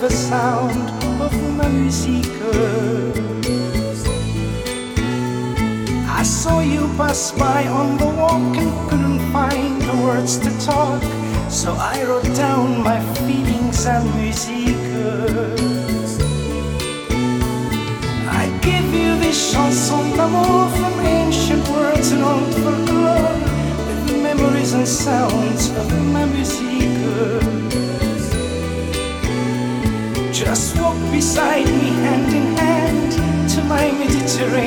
the sound of ma musique. I saw you pass by on the walk and couldn't find the words to talk, so I wrote down my feelings and musique. I give you this chanson d'amour from ancient words and old folklore, with the memories and sounds of ma musique. Just walk beside me hand in hand to my Mediterranean